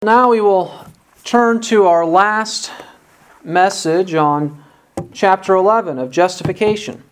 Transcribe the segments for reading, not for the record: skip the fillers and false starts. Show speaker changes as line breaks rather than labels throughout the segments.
Now we will turn to our last message on chapter 11 of justification.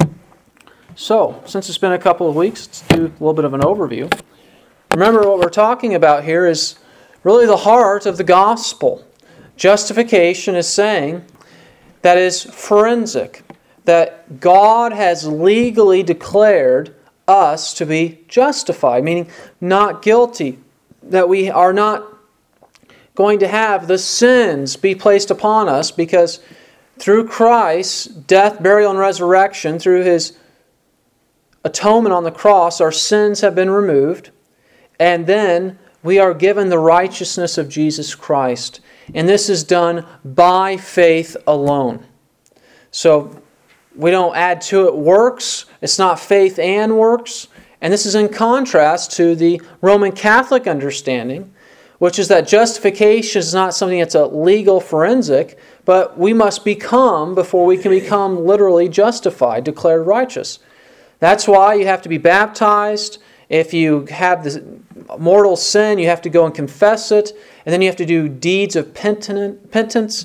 So, since it's been a couple of weeks, let's do a little bit of an overview. Remember, what we're talking about here is really the heart of the gospel. Justification is saying that is forensic, that God has legally declared us to be justified, meaning not guilty, that we are not going to have the sins be placed upon us because through Christ's death, burial, and resurrection, through His atonement on the cross, our sins have been removed, and then we are given the righteousness of Jesus Christ. And this is done by faith alone. So we don't add to it works. It's not faith and works. And this is in contrast to the Roman Catholic understanding, which is that justification is not something that's a legal forensic, but we must become before we can become literally justified, declared righteous. That's why you have to be baptized. If you have this mortal sin, you have to go and confess it, and then you have to do deeds of penance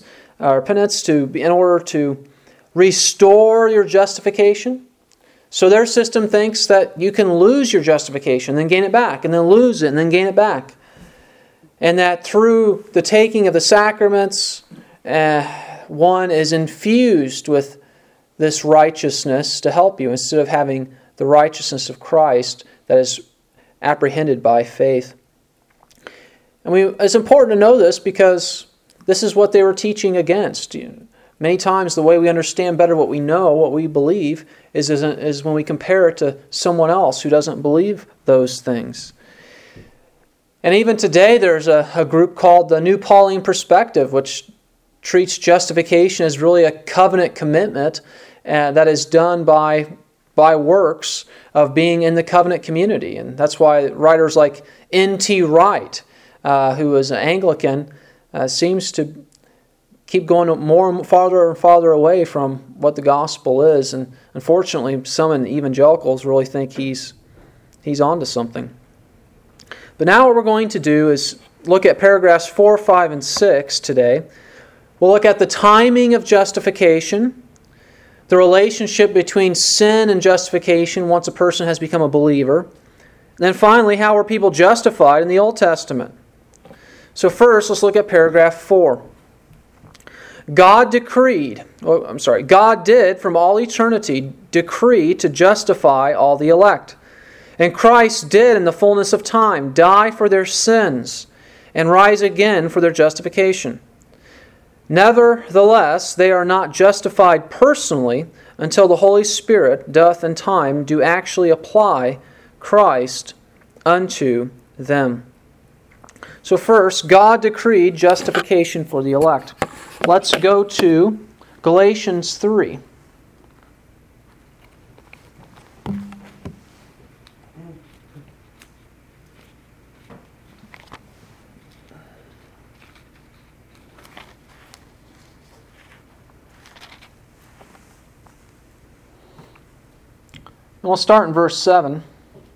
in order to restore your justification. So their system thinks that you can lose your justification, then gain it back, and then lose it, and then gain it back. And that through the taking of the sacraments, one is infused with this righteousness to help you instead of having the righteousness of Christ that is apprehended by faith. And it's important to know this because this is what they were teaching against. Many times the way we understand better what we know, what we believe, is when we compare it to someone else who doesn't believe those things. And even today there's a group called the New Pauline Perspective, which treats justification as really a covenant commitment that is done by works of being in the covenant community. And that's why writers like N.T. Wright, who is an Anglican, seems to keep going farther and farther away from what the gospel is. And unfortunately, some in evangelicals really think he's onto something. But now what we're going to do is look at paragraphs 4, 5, and 6 today. We'll look at the timing of justification, the relationship between sin and justification once a person has become a believer, and then finally, how were people justified in the Old Testament? So first, let's look at paragraph 4. God did from all eternity decree to justify all the elect. And Christ did in the fullness of time die for their sins and rise again for their justification. Nevertheless, they are not justified personally until the Holy Spirit doth in time do actually apply Christ unto them. So first, God decreed justification for the elect. Let's go to Galatians 3. We'll start in verse 7.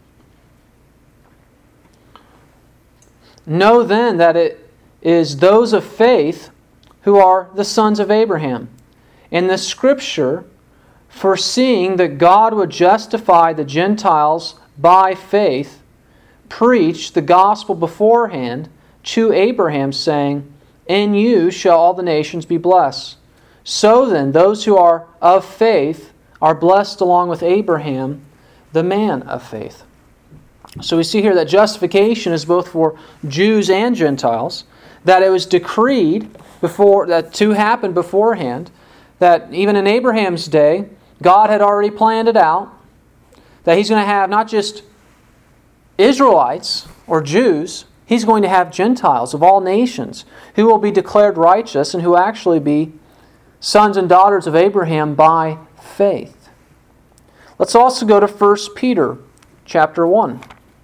Know then that it is those of faith who are the sons of Abraham. In the Scripture, foreseeing that God would justify the Gentiles by faith, preached the gospel beforehand to Abraham, saying, In you shall all the nations be blessed. So then, those who are of faith are blessed along with Abraham, the man of faith. So we see here that justification is both for Jews and Gentiles, that it was decreed to happen beforehand, that even in Abraham's day, God had already planned it out, that He's going to have not just Israelites or Jews, He's going to have Gentiles of all nations who will be declared righteous and who actually be sons and daughters of Abraham by faith. Let's also go to 1 Peter chapter 1.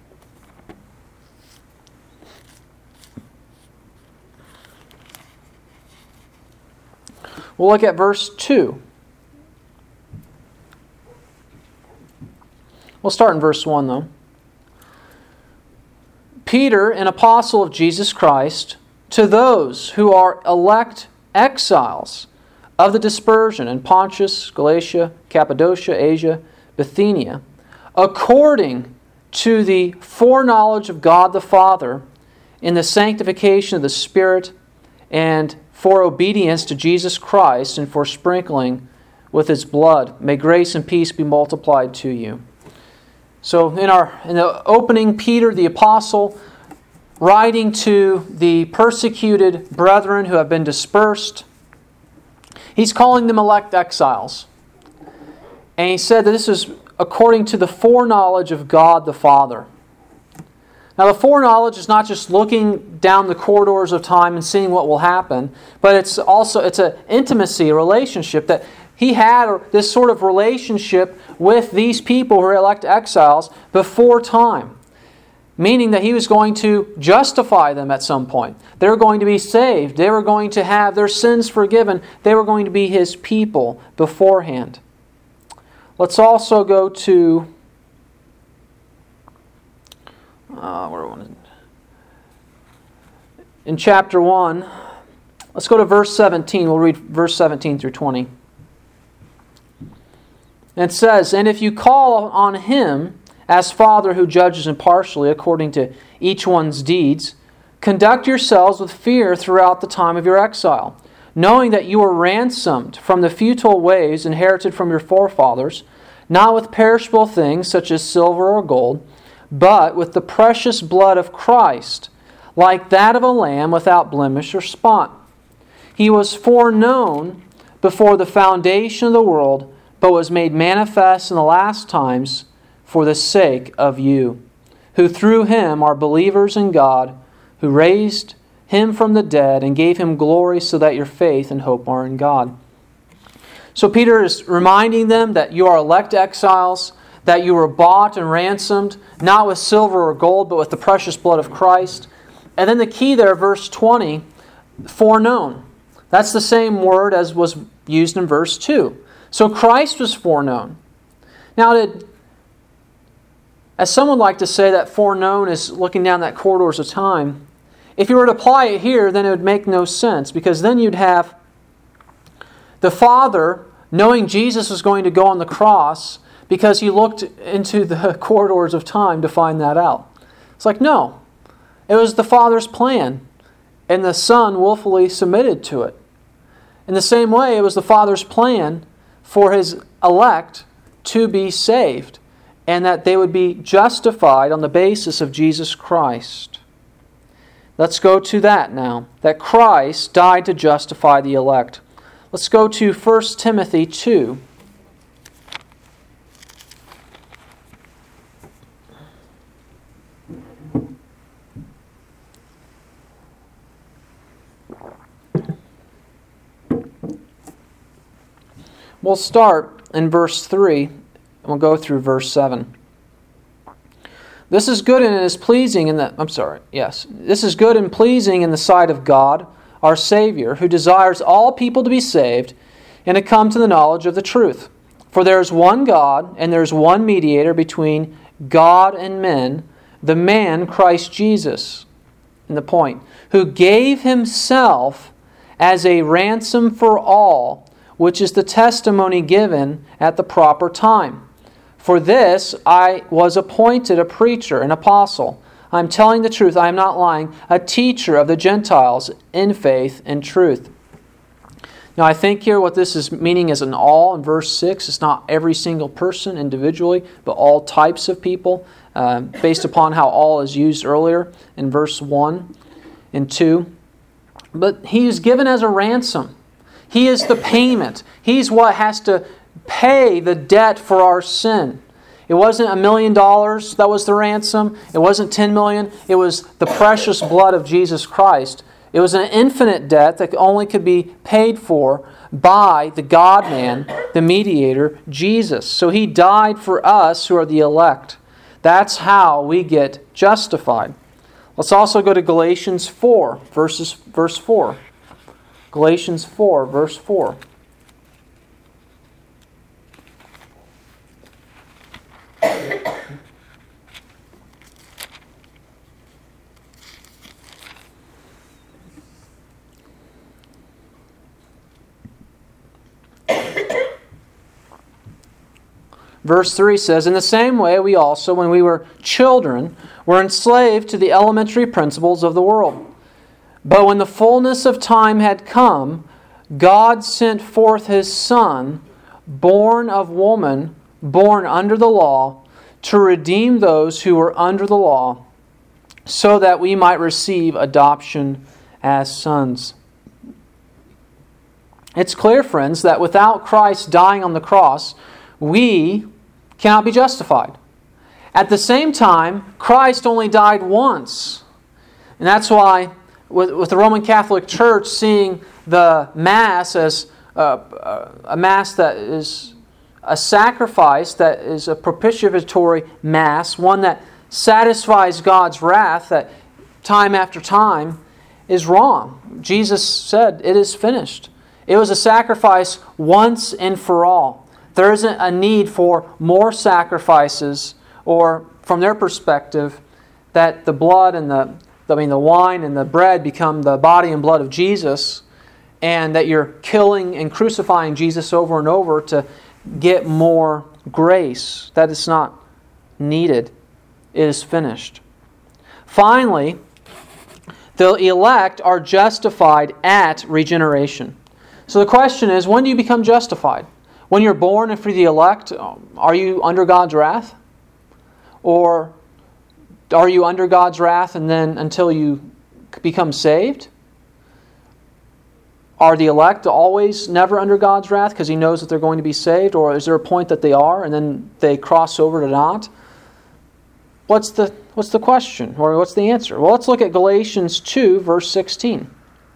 We'll look at verse 2. We'll start in verse 1 though. Peter, an apostle of Jesus Christ, to those who are elect exiles of the dispersion in Pontus, Galatia, Cappadocia, Asia, Bithynia, according to the foreknowledge of God the Father, in the sanctification of the Spirit, and for obedience to Jesus Christ, and for sprinkling with His blood. May grace and peace be multiplied to you. So in the opening, Peter the apostle, writing to the persecuted brethren who have been dispersed, he's calling them elect exiles. And he said that this is according to the foreknowledge of God the Father. Now the foreknowledge is not just looking down the corridors of time and seeing what will happen, but it's an intimacy, a relationship that he had, this sort of relationship with these people who are elect exiles before time. Meaning that he was going to justify them at some point. They were going to be saved. They were going to have their sins forgiven. They were going to be his people beforehand. Let's also go to in chapter 1. Let's go to verse 17. We'll read verse 17 through 20. And it says, "And if you call on Him as Father who judges impartially according to each one's deeds, conduct yourselves with fear throughout the time of your exile, knowing that you were ransomed from the futile ways inherited from your forefathers, not with perishable things such as silver or gold, but with the precious blood of Christ, like that of a lamb without blemish or spot. He was foreknown before the foundation of the world, but was made manifest in the last times for the sake of you, who through Him are believers in God, who raised Him from the dead and gave Him glory, so that your faith and hope are in God." So Peter is reminding them that you are elect exiles, that you were bought and ransomed, not with silver or gold, but with the precious blood of Christ. And then the key there, verse 20, foreknown. That's the same word as was used in verse 2. So Christ was foreknown. Now, as some would like to say that foreknown is looking down that corridors of time, if you were to apply it here, then it would make no sense, because then you'd have the Father knowing Jesus was going to go on the cross because He looked into the corridors of time to find that out. It's like, no. It was the Father's plan, and the Son willfully submitted to it. In the same way, it was the Father's plan for His elect to be saved, and that they would be justified on the basis of Jesus Christ. Let's go to that now, that Christ died to justify the elect. Let's go to 1 Timothy 2. We'll start in verse 3, and we'll go through verse 7. This is good and is pleasing in the This is good and pleasing in the sight of God, our Savior, who desires all people to be saved and to come to the knowledge of the truth. For there is one God, and there is one mediator between God and men, the man Christ Jesus. And the point, who gave Himself as a ransom for all, which is the testimony given at the proper time. For this I was appointed a preacher, an apostle. I am telling the truth, I am not lying, a teacher of the Gentiles in faith and truth. Now I think here what this is meaning is an all in verse 6. It's not every single person individually, but all types of people, based upon how all is used earlier in verse 1 and 2. But He is given as a ransom. He is the payment. He's what has to pay the debt for our sin. It wasn't $1 million that was the ransom. It wasn't 10 million. It was the precious blood of Jesus Christ. It was an infinite debt that only could be paid for by the God-man, the mediator, Jesus. So He died for us who are the elect. That's how we get justified. Let's also go to Galatians 4, verse 4. Galatians 4, verse 4. Verse 3 says, "In the same way we also, when we were children, were enslaved to the elementary principles of the world. But when the fullness of time had come, God sent forth His Son, born of woman, born under the law, to redeem those who were under the law, so that we might receive adoption as sons." It's clear, friends, that without Christ dying on the cross, we cannot be justified. At the same time, Christ only died once. And that's why, with the Roman Catholic Church seeing the Mass as a Mass that is a sacrifice, that is a propitiatory Mass, one that satisfies God's wrath, that time after time, is wrong. Jesus said, "It is finished." It was a sacrifice once and for all. There isn't a need for more sacrifices, or from their perspective, that the blood and the wine and the bread become the body and blood of Jesus, and that you're killing and crucifying Jesus over and over to get more grace. That is not needed. It is finished. Finally, the elect are justified at regeneration. So the question is, when do you become justified? When you're born, if you're the elect, are you under God's wrath? Or are you under God's wrath and then until you become saved? Are the elect always never under God's wrath because He knows that they're going to be saved? Or is there a point that they are and then they cross over to not? What's the question? Or what's the answer? Well, let's look at Galatians 2, verse 16.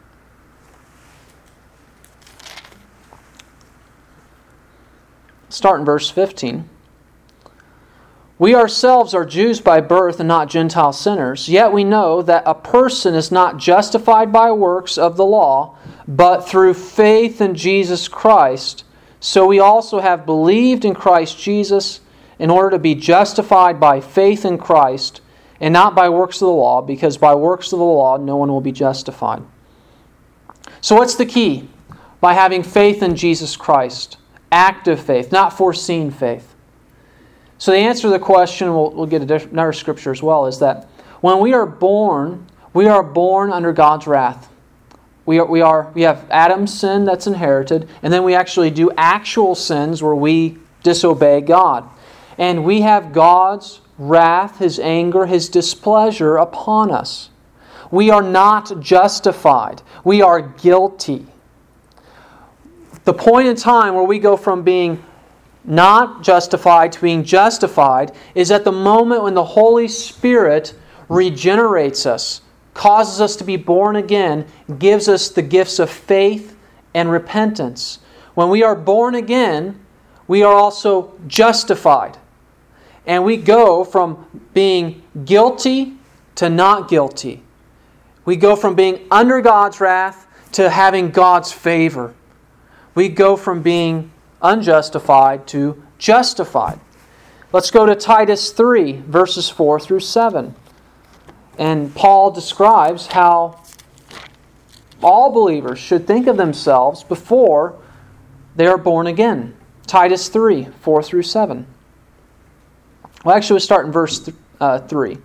Start in verse 15. "We ourselves are Jews by birth and not Gentile sinners, yet we know that a person is not justified by works of the law, but through faith in Jesus Christ. So we also have believed in Christ Jesus in order to be justified by faith in Christ and not by works of the law, because by works of the law no one will be justified." So what's the key? By having faith in Jesus Christ. Active faith, not foreseen faith. So the answer to the question, we'll get another scripture as well, is that when we are born under God's wrath. We have Adam's sin that's inherited, and then we actually do actual sins where we disobey God. And we have God's wrath, His anger, His displeasure upon us. We are not justified. We are guilty. The point in time where we go from being not justified to being justified is at the moment when the Holy Spirit regenerates us, causes us to be born again, gives us the gifts of faith and repentance. When we are born again, we are also justified. And we go from being guilty to not guilty. We go from being under God's wrath to having God's favor. We go from being unjustified to justified. Let's go to Titus 3, verses 4 through 7. And Paul describes how all believers should think of themselves before they are born again. Titus 3, 4 through 7. Well, actually, we'll start in verse 3.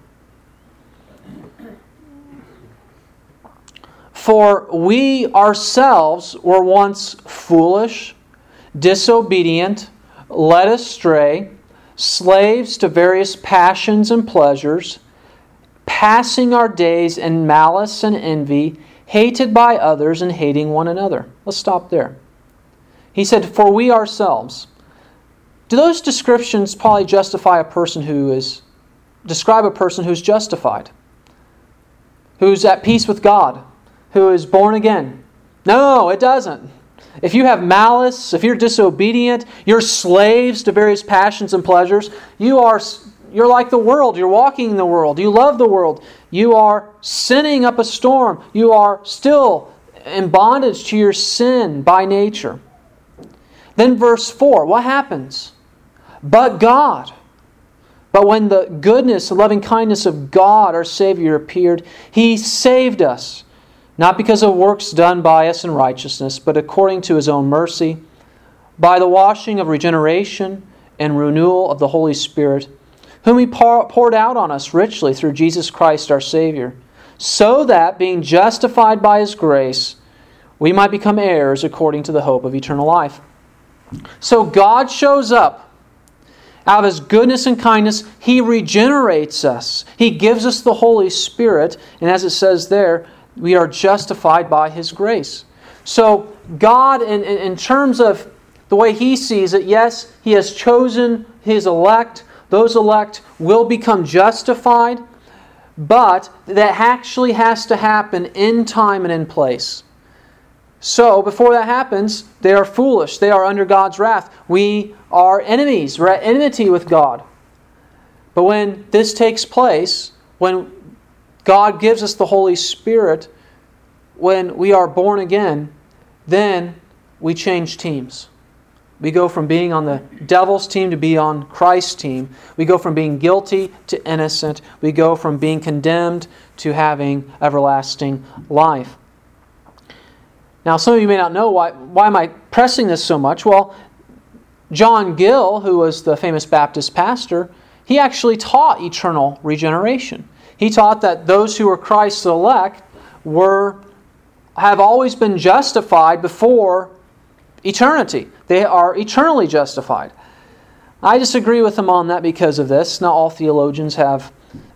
"For we ourselves were once foolish, disobedient, led astray, slaves to various passions and pleasures, passing our days in malice and envy, hated by others and hating one another." Let's stop there. He said, "For we ourselves." Do those descriptions probably describe a person who's justified? Who's at peace with God? Who is born again? No, it doesn't. If you have malice, if you're disobedient, you're slaves to various passions and pleasures, you're like the world. You're walking in the world. You love the world. You are sinning up a storm. You are still in bondage to your sin by nature. Then verse 4, what happens? But God. But when the goodness and loving kindness of God, our Savior, appeared, He saved us. Not because of works done by us in righteousness, but according to His own mercy, by the washing of regeneration and renewal of the Holy Spirit, whom He poured out on us richly through Jesus Christ our Savior, so that, being justified by His grace, we might become heirs according to the hope of eternal life. So God shows up. Out of His goodness and kindness, He regenerates us. He gives us the Holy Spirit, and as it says there, we are justified by His grace. So God, in terms of the way He sees it, yes, He has chosen His elect. Those elect will become justified, but that actually has to happen in time and in place. So, before that happens, they are foolish. They are under God's wrath. We are enemies. We're at enmity with God. But when this takes place, when God gives us the Holy Spirit, when we are born again, then we change teams. We go from being on the devil's team to be on Christ's team. We go from being guilty to innocent. We go from being condemned to having everlasting life. Now, some of you may not know why am I pressing this so much? Well, John Gill, who was the famous Baptist pastor, he actually taught eternal regeneration. He taught that those who are Christ's elect have always been justified before eternity. They are eternally justified. I disagree with him on that because of this. Not all theologians have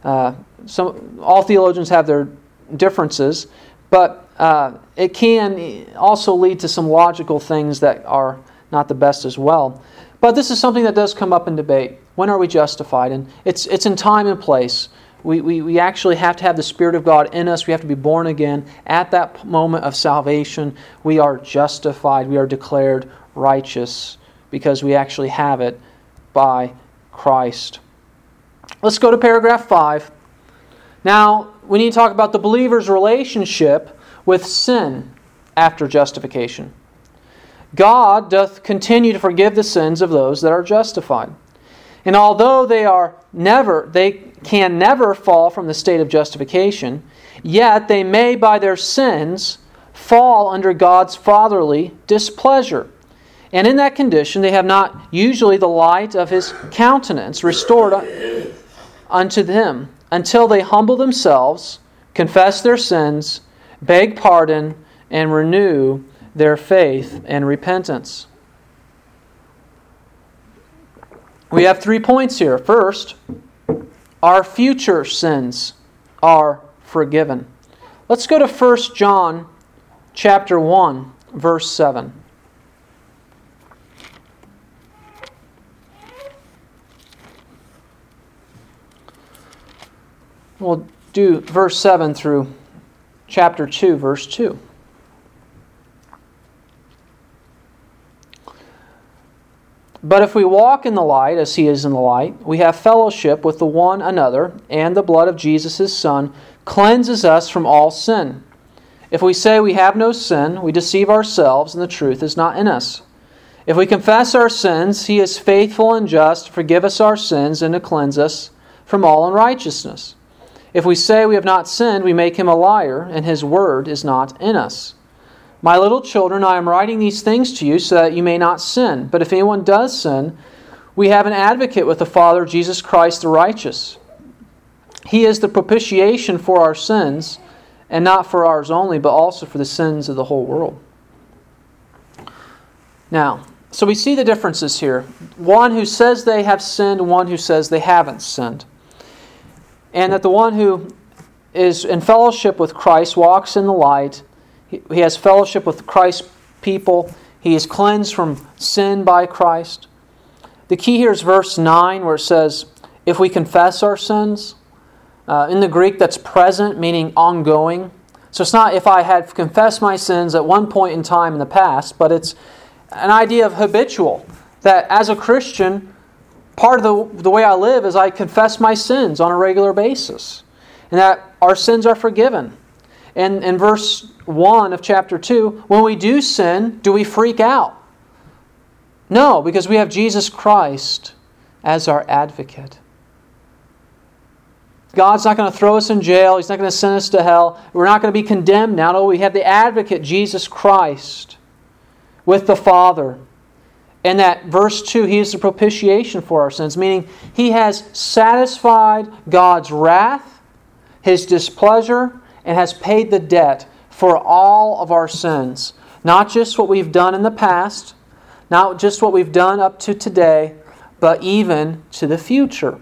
all theologians have their differences, but it can also lead to some logical things that are not the best as well. But this is something that does come up in debate. When are we justified? And it's in time and place. We actually have to have the Spirit of God in us. We have to be born again. At that moment of salvation, we are justified. We are declared righteous because we actually have it by Christ. Let's go to paragraph 5. Now, we need to talk about the believer's relationship with sin after justification. God doth continue to forgive the sins of those that are justified. And although they can never fall from the state of justification, yet they may by their sins fall under God's fatherly displeasure. And in that condition they have not usually the light of His countenance restored unto them until they humble themselves, confess their sins, beg pardon, and renew their faith and repentance. We have 3 points here. First, our future sins are forgiven. Let's go to 1 John chapter 1, verse 7. We'll do verse 7 through chapter 2, verse 2. But if we walk in the light, as He is in the light, we have fellowship with the one another, and the blood of Jesus His Son cleanses us from all sin. If we say we have no sin, we deceive ourselves, and the truth is not in us. If we confess our sins, He is faithful and just to forgive us our sins and to cleanse us from all unrighteousness. If we say we have not sinned, we make Him a liar, and His word is not in us. My little children, I am writing these things to you so that you may not sin. But if anyone does sin, we have an advocate with the Father, Jesus Christ the righteous. He is the propitiation for our sins, and not for ours only, but also for the sins of the whole world. Now, so we see the differences here. One who says they have sinned, one who says they haven't sinned. And that the one who is in fellowship with Christ walks in the light. He has fellowship with Christ's people. He is cleansed from sin by Christ. The key here is verse 9 where it says, if we confess our sins. In the Greek that's present, meaning ongoing. So it's not if I had confessed my sins at one point in time in the past, but it's an idea of habitual. That as a Christian, part of the way I live is I confess my sins on a regular basis. And that our sins are forgiven. And in verse 1 of chapter 2, when we do sin, do we freak out? No, because we have Jesus Christ as our advocate. God's not going to throw us in jail. He's not going to send us to hell. We're not going to be condemned now. No, we have the advocate, Jesus Christ, with the Father. And that verse 2, He is the propitiation for our sins, meaning He has satisfied God's wrath, His displeasure, and has paid the debt for all of our sins. Not just what we've done in the past, not just what we've done up to today, but even to the future.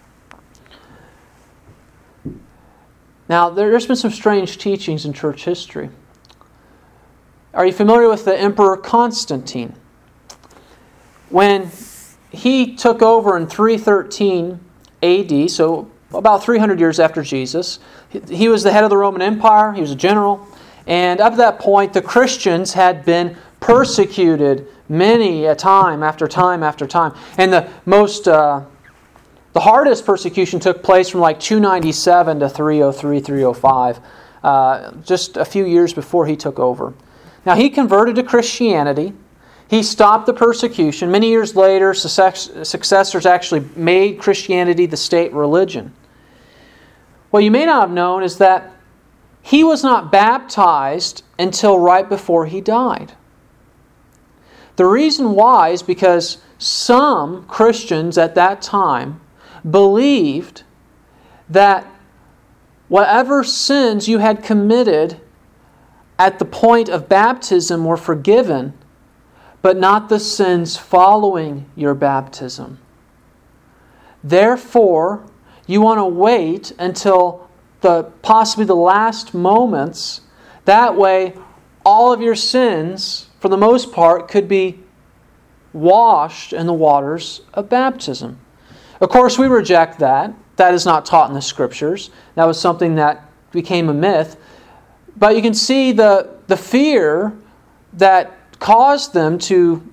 Now, there's been some strange teachings in church history. Are you familiar with the Emperor Constantine? When he took over in 313 AD, so about 300 years after Jesus, he was the head of the Roman Empire, he was a general, and up to that point, the Christians had been persecuted many a time after time after time. And the hardest persecution took place from like 297 to 303, 305, just a few years before he took over. Now, he converted to Christianity. He stopped the persecution. Many years later, successors actually made Christianity the state religion. What you may not have known is that he was not baptized until right before he died. The reason why is because some Christians at that time believed that whatever sins you had committed at the point of baptism were forgiven, but not the sins following your baptism. Therefore, you want to wait until possibly the last moments. That way, all of your sins, for the most part, could be washed in the waters of baptism. Of course, we reject that. That is not taught in the Scriptures. That was something that became a myth. But you can see the fear that caused them to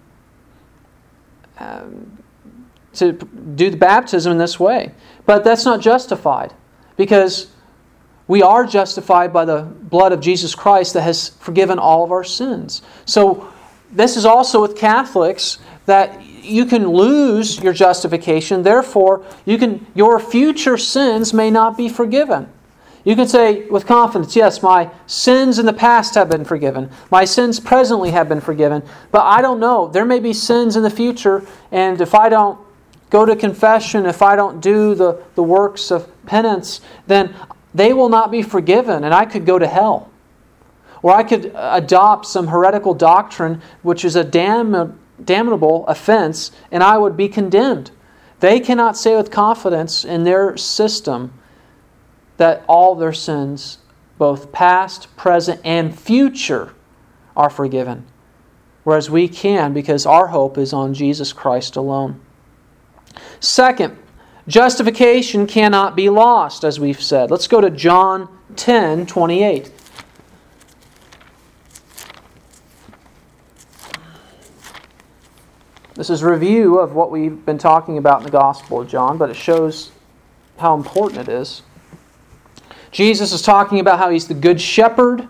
do the baptism in this way. But that's not justified, because we are justified by the blood of Jesus Christ that has forgiven all of our sins. So this is also with Catholics, that you can lose your justification, therefore your future sins may not be forgiven. You can say with confidence, yes, my sins in the past have been forgiven. My sins presently have been forgiven. But I don't know. There may be sins in the future, and if I don't go to confession, if I don't do the works of penance, then they will not be forgiven, and I could go to hell. Or I could adopt some heretical doctrine, which is a damnable offense, and I would be condemned. They cannot say with confidence in their system that all their sins, both past, present, and future, are forgiven. Whereas we can, because our hope is on Jesus Christ alone. Second, justification cannot be lost, as we've said. Let's go to John 10:28. This is a review of what we've been talking about in the Gospel of John, but it shows how important it is. Jesus is talking about how He's the Good Shepherd.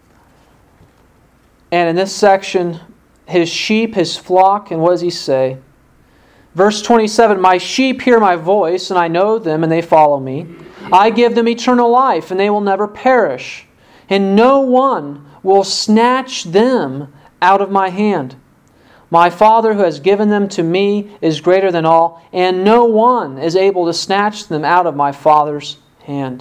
And in this section, His sheep, His flock, and what does He say? Verse 27, "My sheep hear my voice, and I know them, and they follow me. I give them eternal life, and they will never perish. And no one will snatch them out of my hand. My Father who has given them to me is greater than all, and no one is able to snatch them out of my Father's hand."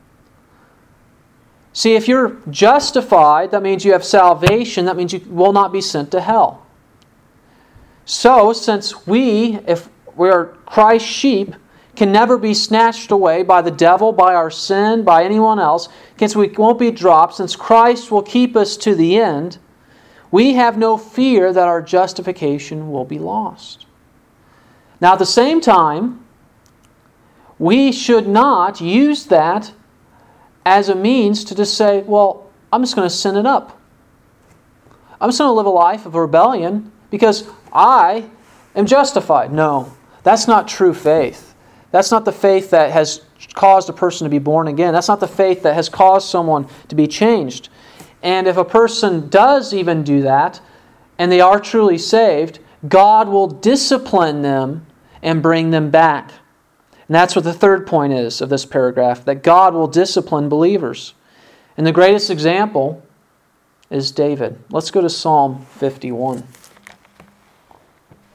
See, if you're justified, that means you have salvation. That means you will not be sent to hell. So, since if we are Christ's sheep, can never be snatched away by the devil, by our sin, by anyone else, since we won't be dropped, since Christ will keep us to the end, we have no fear that our justification will be lost. Now, at the same time, we should not use that as a means to just say, well, I'm just going to sin it up. I'm just going to live a life of rebellion because I am justified. No, that's not true faith. That's not the faith that has caused a person to be born again. That's not the faith that has caused someone to be changed. And if a person does even do that, and they are truly saved, God will discipline them and bring them back. And that's what the third point is of this paragraph, that God will discipline believers. And the greatest example is David. Let's go to Psalm 51.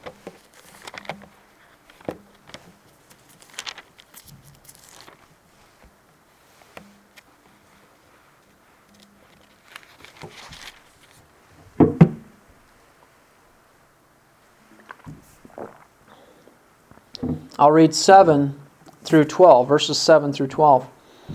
I'll read 7 through 12, verses 7 through 12.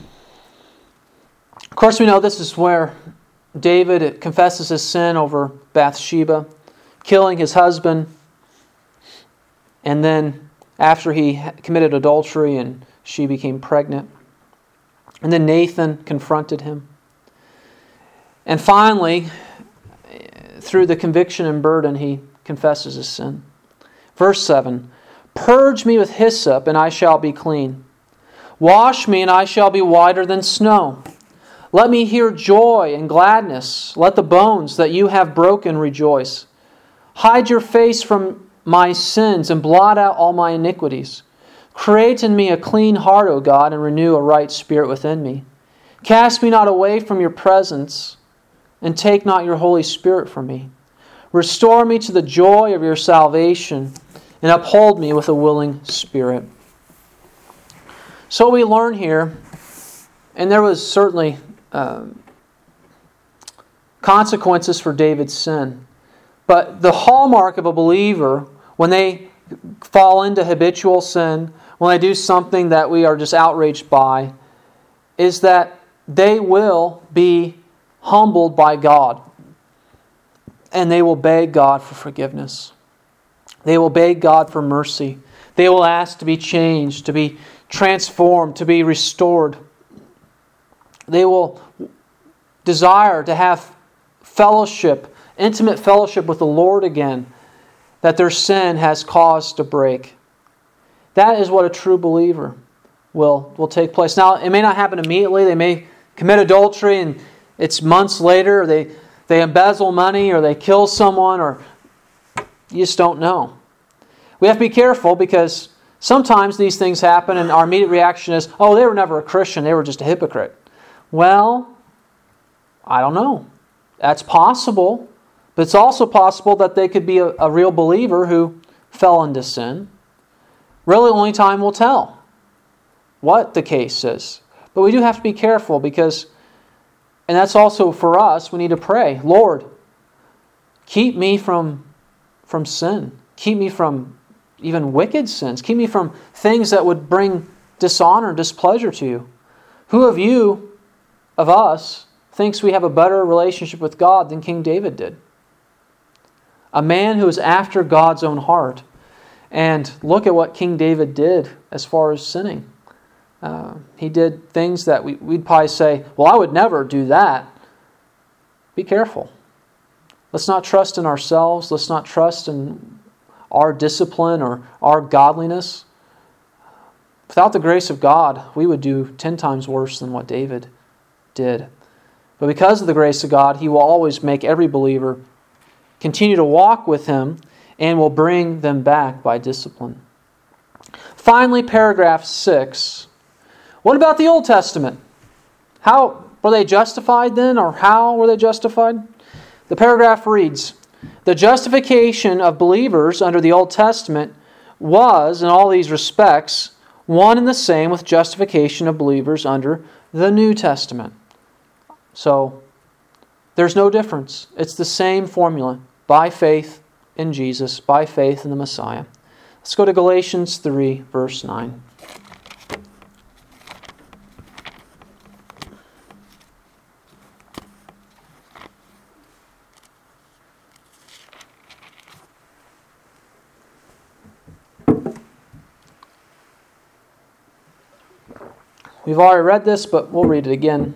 Of course, we know this is where David confesses his sin over Bathsheba, killing his husband, and then after he committed adultery and she became pregnant. And then Nathan confronted him. And finally, through the conviction and burden, he confesses his sin. Verse 7, "Purge me with hyssop, and I shall be clean. Wash me, and I shall be whiter than snow. Let me hear joy and gladness. Let the bones that you have broken rejoice. Hide your face from my sins and blot out all my iniquities. Create in me a clean heart, O God, and renew a right spirit within me. Cast me not away from your presence, and take not your Holy Spirit from me. Restore me to the joy of your salvation, and uphold me with a willing spirit." So we learn here, and there was certainly consequences for David's sin. But the hallmark of a believer, when they fall into habitual sin, when they do something that we are just outraged by, is that they will be humbled by God. And they will beg God for forgiveness. They will beg God for mercy. They will ask to be changed, to be transformed, to be restored. They will desire to have fellowship, intimate fellowship with the Lord again, that their sin has caused to break. That is what a true believer will take place. Now, it may not happen immediately. They may commit adultery and it's months later. Or they embezzle money or they kill someone, or you just don't know. We have to be careful because sometimes these things happen and our immediate reaction is, oh, they were never a Christian. They were just a hypocrite. Well, I don't know. That's possible. But it's also possible that they could be a real believer who fell into sin. Really, only time will tell what the case is. But we do have to be careful because, and that's also for us, we need to pray, Lord, keep me from sin. Keep me from even wicked sins. Keep me from things that would bring dishonor and displeasure to you. Who of us, thinks we have a better relationship with God than King David did? A man who is after God's own heart. And look at what King David did as far as sinning. He did things that we'd probably say, well, I would never do that. Be careful. Let's not trust in ourselves. Let's not trust in our discipline or our godliness. Without the grace of God, we would do 10 times worse than what David did. But because of the grace of God, He will always make every believer continue to walk with Him and will bring them back by discipline. Finally, paragraph 6. What about the Old Testament? How were they justified then, or how were they justified? The paragraph reads, "The justification of believers under the Old Testament was, in all these respects, one and the same with justification of believers under the New Testament." So, there's no difference. It's the same formula. By faith in Jesus, by faith in the Messiah. Let's go to Galatians 3, verse 9. We've already read this, but we'll read it again.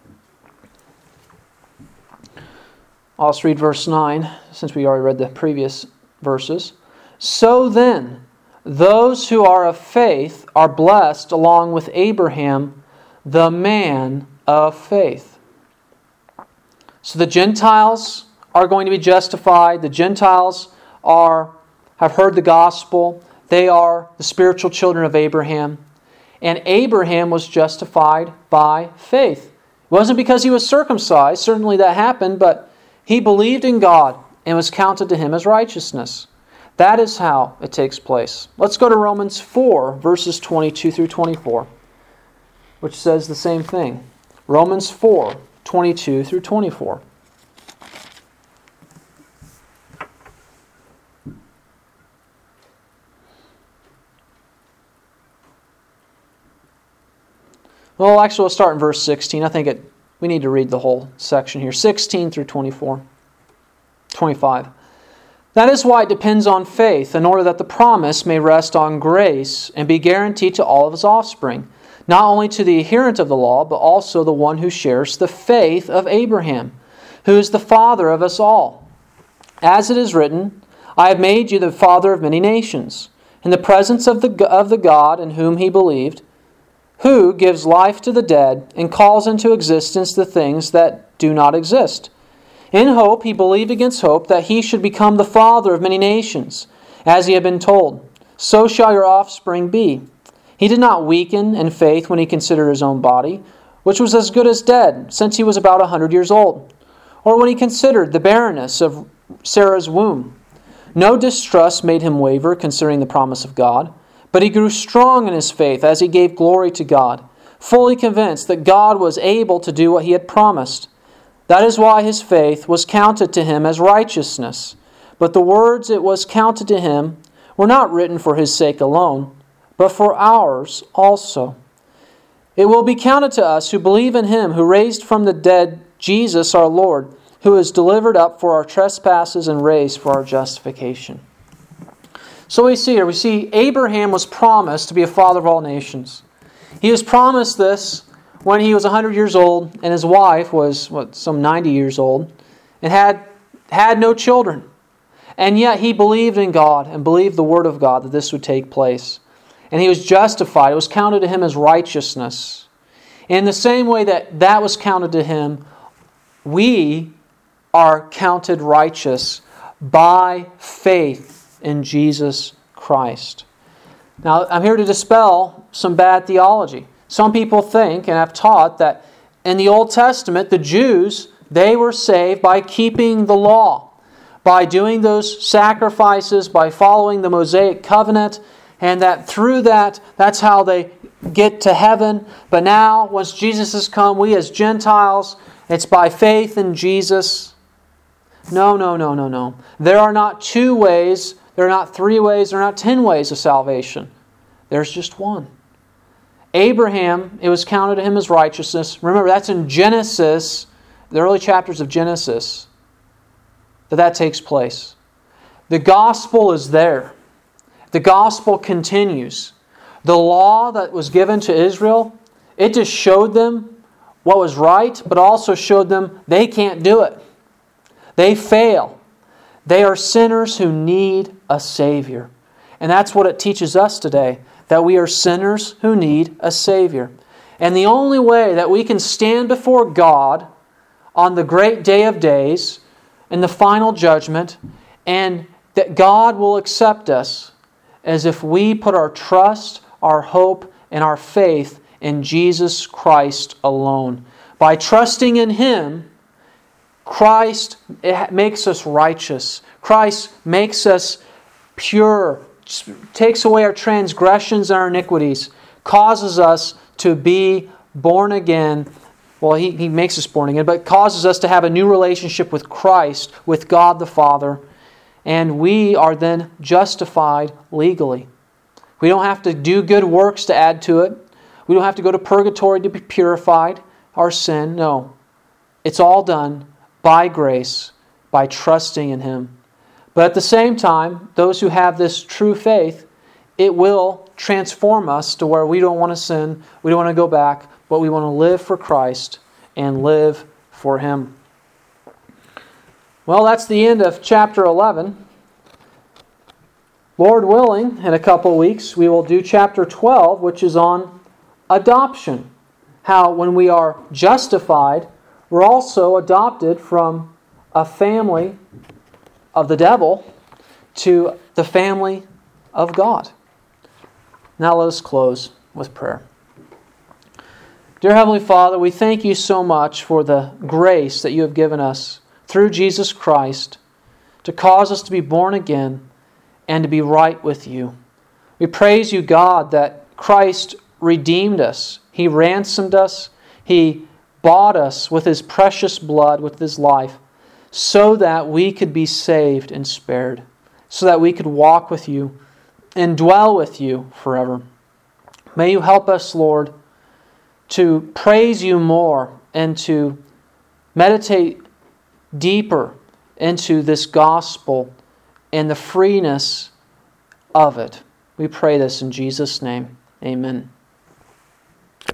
I'll just read verse 9, since we already read the previous verses. "So then, those who are of faith are blessed along with Abraham, the man of faith." So the Gentiles are going to be justified. The Gentiles have heard the gospel. They are the spiritual children of Abraham. And Abraham was justified by faith. It wasn't because he was circumcised. Certainly that happened, but he believed in God and was counted to him as righteousness. That is how it takes place. Let's go to Romans 4, verses 22 through 24, which says the same thing. Romans 4, 22 through 24. Well, actually, we'll start in verse 16. I think we need to read the whole section here, 16 through 25. That is why it depends on faith, in order that the promise may rest on grace and be guaranteed to all of his offspring, not only to the adherent of the law, but also the one who shares the faith of Abraham, who is the father of us all. As it is written, I have made you the father of many nations, in the presence of the God in whom he believed, who gives life to the dead and calls into existence the things that do not exist. In hope he believed against hope that he should become the father of many nations, as he had been told, so shall your offspring be. He did not weaken in faith when he considered his own body, which was as good as dead, since he was about 100 years old, or when he considered the barrenness of Sarah's womb. No distrust made him waver concerning the promise of God, but he grew strong in his faith as he gave glory to God, fully convinced that God was able to do what he had promised. That is why his faith was counted to him as righteousness. But the words it was counted to him were not written for his sake alone, but for ours also. It will be counted to us who believe in him who raised from the dead Jesus our Lord, who is delivered up for our trespasses and raised for our justification. So we see Abraham was promised to be a father of all nations. He was promised this when he was 100 years old, and his wife was, some 90 years old, and had no children. And yet he believed in God and believed the Word of God that this would take place. And he was justified. It was counted to him as righteousness. In the same way that was counted to him, we are counted righteous by faith in Jesus Christ. Now, I'm here to dispel some bad theology. Some people think and have taught that in the Old Testament, the Jews, they were saved by keeping the law, by doing those sacrifices, by following the Mosaic covenant, and that through that, that's how they get to heaven. But now, once Jesus has come, we as Gentiles, it's by faith in Jesus. No. There are not 2 ways, there are not 3 ways, there are not 10 ways of salvation. There's just one. Abraham, it was counted to him as righteousness. Remember, that's in Genesis, the early chapters of Genesis, that takes place. The gospel is there. The gospel continues. The law that was given to Israel, it just showed them what was right, but also showed them they can't do it. They fail. They are sinners who need a Savior. And that's what it teaches us today, that we are sinners who need a Savior. And the only way that we can stand before God on the great day of days, in the final judgment, and that God will accept us, as if we put our trust, our hope, and our faith in Jesus Christ alone. By trusting in Him, Christ makes us righteous. Christ makes us pure, takes away our transgressions and our iniquities, causes us to be born again. Well, He makes us born again, but causes us to have a new relationship with Christ, with God the Father, and we are then justified legally. We don't have to do good works to add to it. We don't have to go to purgatory to be purified, our sin. No. It's all done by grace, by trusting in Him. But at the same time, those who have this true faith, it will transform us to where we don't want to sin, we don't want to go back, but we want to live for Christ and live for Him. Well, that's the end of chapter 11. Lord willing, in a couple of weeks, we will do chapter 12, which is on adoption. How when we are justified, we're also adopted from a family of the devil to the family of God. Now let us close with prayer. Dear Heavenly Father, we thank You so much for the grace that You have given us through Jesus Christ to cause us to be born again and to be right with You. We praise You, God, that Christ redeemed us. He ransomed us. He bought us with His precious blood, with His life, so that we could be saved and spared, so that we could walk with You and dwell with You forever. May You help us, Lord, to praise You more and to meditate deeper into this gospel and the freeness of it. We pray this in Jesus' name. Amen.